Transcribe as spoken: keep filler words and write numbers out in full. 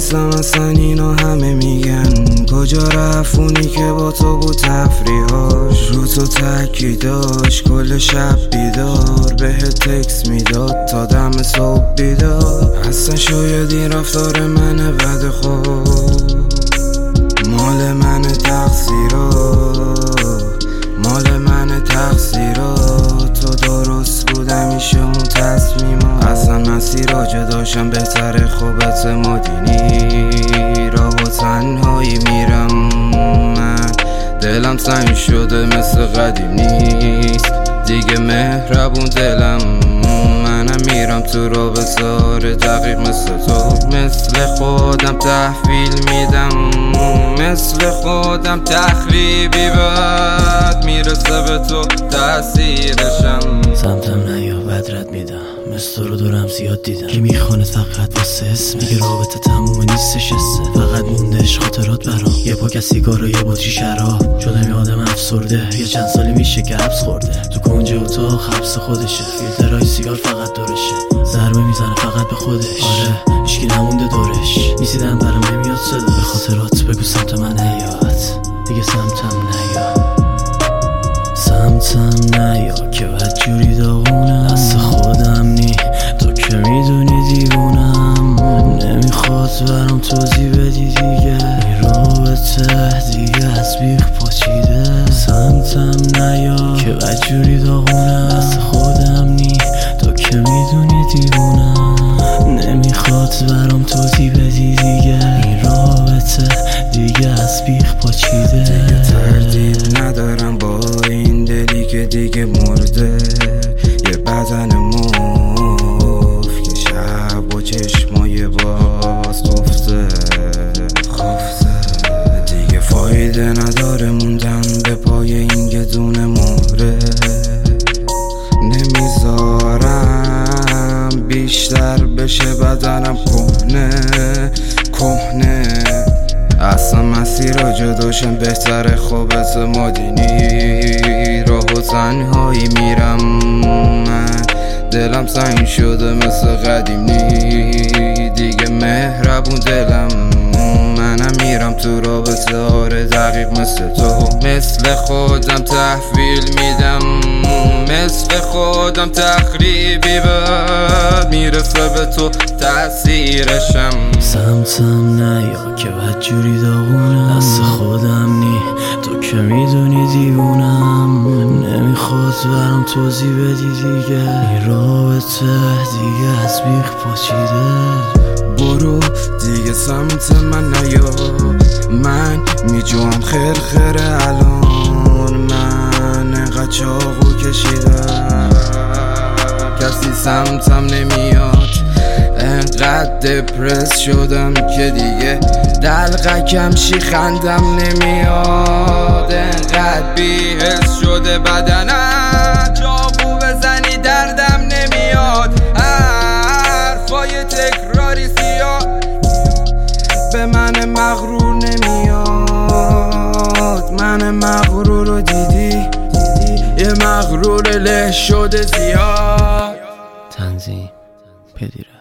نیستم اصلا اینا همه میگن. کجا رفت اونی که با تو بود تفریحاش، رو تو تاکید داشت کل شب بیدار، بهت تکس میداد تا دم صبح بیدار. اصلا شاید این رفتار منه بد خود، مال من تقصیرات، مال من تقصیرات. تو درست بود همیشه اون تصمیمات. اصلا مسیرها جداشم بهتره خوب اعتمادی نی. راه و تنهایی میرم من، دلم تنگ شده مثل قدیم نیست دیگه مهربون دلم. منم میرم تو رابطه آره دقیق مثل تو، مثل خودم تحویل میدم، مثل خودم تخریبی بد میرسه به تو تأثیرشم. سمتم نیا بدرت میدم، مثل تو رو دورم زیاد دیدم که میخونه فقط واسه اسم. میگه رابطه تموم نیستش اسه، فقط موندهش خاطرات برام. یه پاک سیگار و یه بطری شراب، شدم یادم افسرده. یه چند سالی میشه که حبس خورده، تو کنج اتاق حبس خودشه. فیلترهای سیگار فقط دورشه، ضربه میزنه فقط به خودش. آره هیچکی نمونده دورش، میسیدم برام نمیاد صدا. به خاطرات بگو سمت من نیاد دیگه، سمتم نیا، سمتم نیا که بدجوری داغونم. دست خودم نی تو که میدونی دیوونم، نمیخواد برام توضیح بدی دیگه. این رابطه دیگه از بیخ پاچیده. سمتم نیا که بدجوری داغونم، دست خودم نی تو که میدونی دیوونم، نمیخواد برام توضیح بدی دیگه. این رابطه دیگه از بیخ پاچیده. دیگه تردید ندارم با این دلی که دیگه مرده. یه بدن مف که شب و چشمای باز خفته خفته. دیگه فایده نداره موندن به پای این گدون مهره. نمیذارم بیشتر بشه بدنم کهنه کهنه. اصلا مسیرها جداشم بهتره خوب اعتمادی نی. راه و تنهایی میرم من، دلم تنگ شده مثل قدیم نی دیگه مهربون دلم. منم میرم تو رابطه آره دقیق مثل تو، مثل خودم تحویل میدم، مثل خودم تخریبی بد میرسه به تو تأثیرشم. سمتم نیا که بدجوری داغونم، دست خودم نی تو که میدونی دیوونم، نمیخواد برام توضیح بدی دیگه. این رابطه دیگه از بیخ پاچیده. برو دیگه سمت من نیا، من میجوام خرخره الان. من انقدر چاقو کشیدم کسی سمتم نمیاد. انقدر دپرس شدم که دیگه دلقکم شیخندم نمیاد. انقدر بی‌حس شده بدنم، چاقو بزنی دردم نمیاد. حرفای تکراری سیاه به من مغرور نمیاد. من مغرور رو دیدی، یه مغرور له شده زیاد. تنظیم پدیره.